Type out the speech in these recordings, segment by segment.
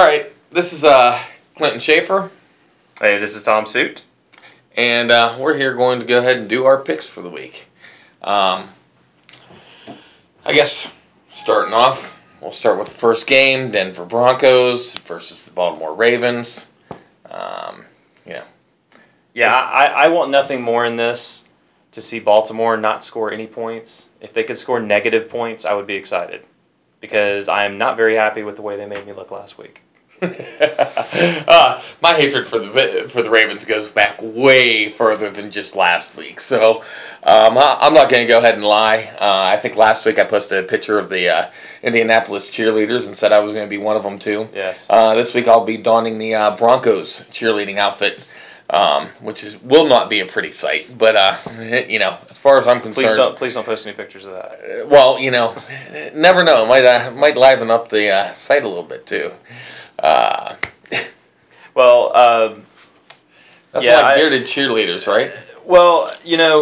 All right, this is Clinton Schaefer, Hey, this is Tom Suit. and we're here going to go ahead and do our picks for the week. I guess starting off, we'll start with the first game: Denver Broncos versus the Baltimore Ravens. You know, Yeah, I want nothing more in this to see Baltimore not score any points. If they could score negative points, I would be excited because I am not very happy with the way they made me look last week. my hatred for the Ravens goes back way further than just last week. So I'm not going to go ahead and lie. I think last week I posted a picture of the Indianapolis cheerleaders and said I was going to be one of them too. Yes. This week I'll be donning the Broncos cheerleading outfit, which will not be a pretty sight. But as far as I'm concerned, Please don't post any pictures of that. well, never know. Might liven up the site a little bit too. Well, That's yeah, like bearded cheerleaders, right? well,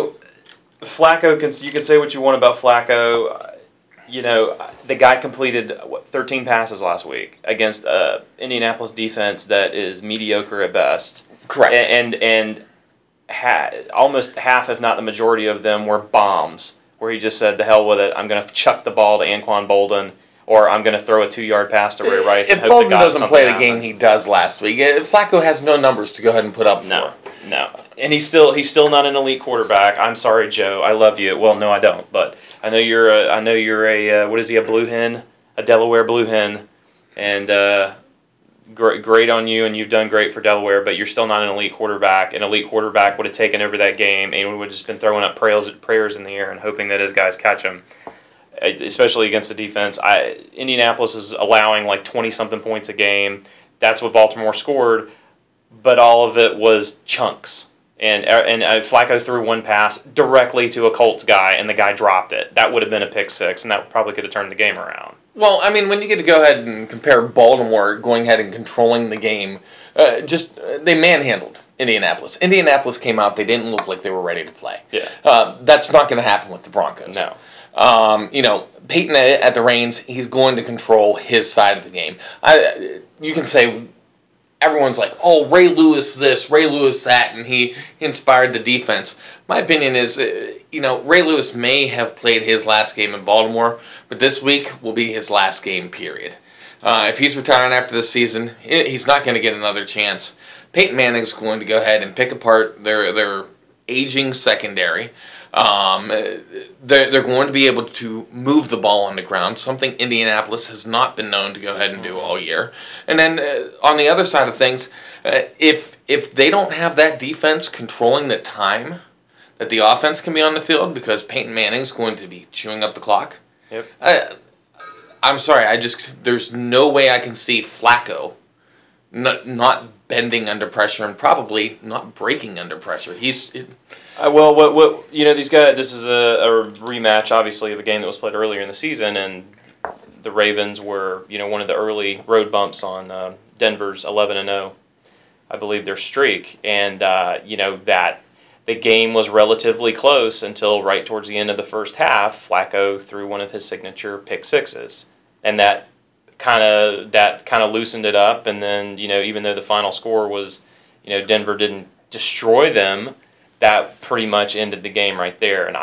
Flacco you can say what you want about Flacco. The guy completed 13 passes last week against Indianapolis defense that is mediocre at best. Correct. And almost half, if not the majority of them, were bombs, where he just said, "The hell with it! I'm going to chuck the ball to Anquan Bolden, or I'm going to throw a 2-yard pass to Ray Rice." If Bolden doesn't play the game he does last week, Flacco has no numbers to go ahead and put up for. No, and he's still not an elite quarterback. I'm sorry, Joe. I love you. Well, no, I don't. But I know you're a what is he? A blue hen, a Delaware blue hen, and great on you, and you've done great for Delaware. But you're still not an elite quarterback. An elite quarterback would have taken over that game, and we would have just been throwing up prayers in the air and hoping that his guys catch him. Especially against the defense. Indianapolis is allowing like 20-something points a game. That's what Baltimore scored, but all of it was chunks. And Flacco threw one pass directly to a Colts guy, and the guy dropped it. That would have been a pick six, and that probably could have turned the game around. Well, I mean, when you get to go ahead and compare Baltimore going ahead and controlling the game, they manhandled Indianapolis. Indianapolis came out; they didn't look like they were ready to play. Yeah, that's not going to happen with the Broncos. No. Peyton at the reins, he's going to control his side of the game. You can say everyone's like, oh, Ray Lewis this, Ray Lewis that, and he inspired the defense. My opinion is, Ray Lewis may have played his last game in Baltimore, but this week will be his last game, period. If he's retiring after this season, he's not going to get another chance. Peyton Manning's going to go ahead and pick apart their aging secondary. They're going to be able to move the ball on the ground, something Indianapolis has not been known to go ahead and do all year. And then on the other side of things, if they don't have that defense controlling the time that the offense can be on the field, because Peyton Manning's going to be chewing up the clock. Yep. I'm sorry, there's no way I can see Flacco not bending under pressure and probably not breaking under pressure. These guys. This is a rematch, obviously, of a game that was played earlier in the season, and the Ravens were, one of the early road bumps on Denver's 11-0, I believe, their streak, and that the game was relatively close until right towards the end of the first half. Flacco threw one of his signature pick sixes, and that kind of loosened it up, and then even though the final score was Denver didn't destroy them, that pretty much ended the game right there. And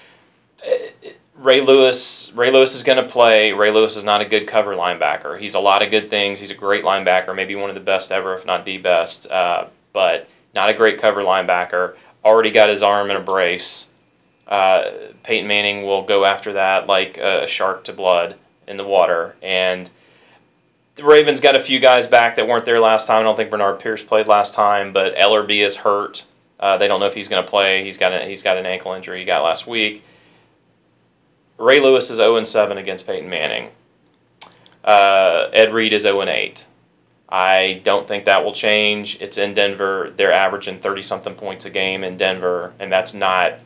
Ray Lewis is going to play. Ray Lewis is not a good cover linebacker. He's a lot of good things. He's a great linebacker, maybe one of the best ever, if not the best, but not a great cover linebacker. Already got his arm in a brace. Peyton Manning will go after that like a shark to blood in the water. And the Ravens got a few guys back that weren't there last time. I don't think Bernard Pierce played last time, but Ellerbe is hurt. They don't know if he's going to play. He's got an ankle injury he got last week. Ray Lewis is 0-7 against Peyton Manning. Ed Reed is 0-8. I don't think that will change. It's in Denver. They're averaging 30-something points a game in Denver, and that's not.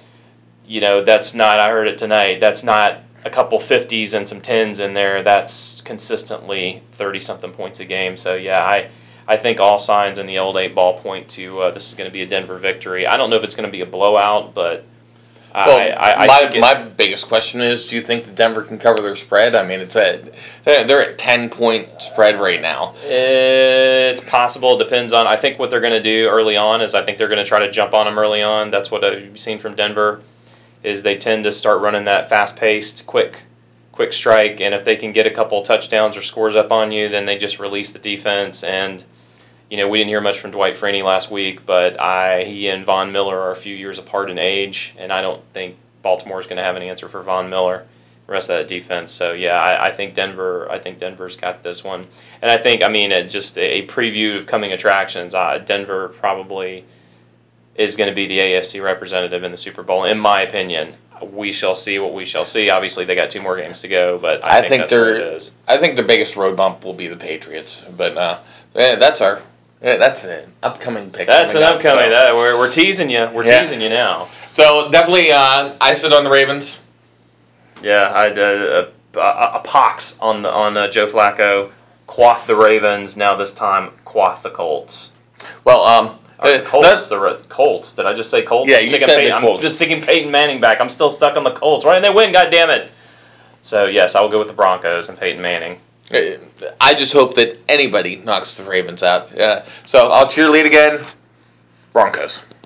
I heard it tonight. That's not a couple 50s and some 10s in there. That's consistently 30-something points a game. So yeah, I think all signs in the old 8 ball point to this is going to be a Denver victory. I don't know if it's going to be a blowout, but Well, I think my biggest question is, do you think that Denver can cover their spread? I mean, they're at 10-point spread right now. it's possible. It depends on. I think what they're going to do early on is I think they're going to try to jump on them early on. That's what I've seen from Denver, is they tend to start running that fast-paced, quick strike, and if they can get a couple touchdowns or scores up on you, then they just release the defense. And we didn't hear much from Dwight Freeney last week, but he and Von Miller are a few years apart in age, and I don't think Baltimore is going to have an answer for Von Miller, the rest of that defense. So yeah, I think Denver's got this one, and I think just a preview of coming attractions. Denver probably is going to be the AFC representative in the Super Bowl, in my opinion. We shall see what we shall see. Obviously, they got 2 more games to go, but I think that's where it is. I think their biggest road bump will be the Patriots, but that's an upcoming pick. That's an upcoming. We're teasing you. We're teasing you now. So definitely, I sit on the Ravens. Yeah, I did a pox on Joe Flacco. Quaff the Ravens. Now this time, quaff the Colts. Well, the Colts. Did I just say Colts? Yeah, you said the Colts. I'm just sticking Peyton Manning back. I'm still stuck on the Colts. Why didn't they win? God damn it! So yes, I will go with the Broncos and Peyton Manning. I just hope that anybody knocks the Ravens out. Yeah. So I'll cheerlead again. Broncos.